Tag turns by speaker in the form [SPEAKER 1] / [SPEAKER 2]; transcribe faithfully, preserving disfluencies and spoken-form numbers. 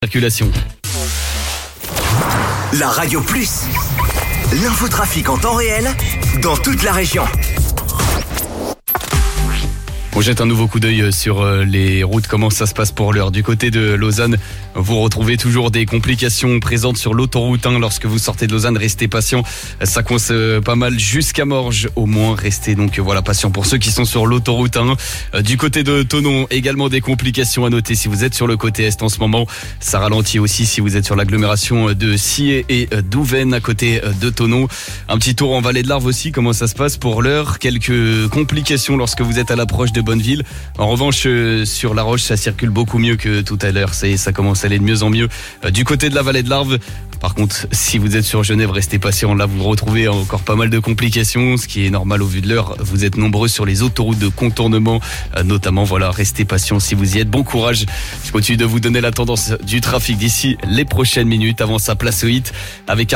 [SPEAKER 1] Circulation.
[SPEAKER 2] La Radio Plus, l'infotrafic en temps réel dans toute la région.
[SPEAKER 1] On jette un nouveau coup d'œil sur les routes, comment ça se passe pour l'heure. Du côté de Lausanne, vous retrouvez toujours des complications présentes sur l'autoroute un. Lorsque vous sortez de Lausanne, restez patient. Ça coince pas mal jusqu'à Morges. Au moins, restez donc voilà patient pour ceux qui sont sur l'autoroute un. Du côté de Thonon, également des complications à noter si vous êtes sur le côté est en ce moment. Ça ralentit aussi si vous êtes sur l'agglomération de Sillé et d'Ouven à côté de Thonon. Un petit tour en Vallée de l'Arve aussi, comment ça se passe pour l'heure. Quelques complications lorsque vous êtes à l'approche de Bonneville. En revanche, euh, sur La Roche, ça circule beaucoup mieux que tout à l'heure. Ça, ça commence à aller de mieux en mieux. Euh, du côté de la Vallée de l'Arve, par contre, si vous êtes sur Genève, restez patient. Là, vous retrouvez encore pas mal de complications, ce qui est normal au vu de l'heure. Vous êtes nombreux sur les autoroutes de contournement, euh, notamment. Voilà, restez patient si vous y êtes. Bon courage. Je continue de vous donner la tendance du trafic d'ici les prochaines minutes. Avant ça, place au hit avec